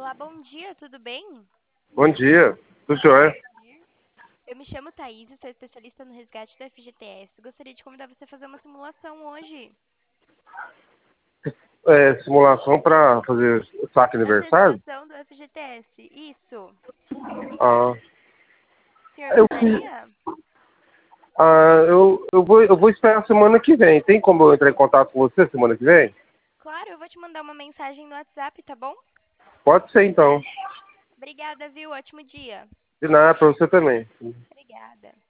Olá, bom dia, tudo bem? Bom dia, tudo jóia? Eu me chamo Thaís e sou especialista no resgate do FGTS. Gostaria de convidar você a fazer uma simulação hoje. Simulação para fazer saque Para aniversário? antecipação do FGTS. Isso. Ah, O senhor eu, fiz- gostaria? eu vou esperar semana que vem. Tem como eu entrar em contato com você semana que vem? Claro, eu vou te mandar uma mensagem no WhatsApp, tá bom? Pode ser então. Obrigada, viu? Ótimo dia. De nada para você também. Obrigada.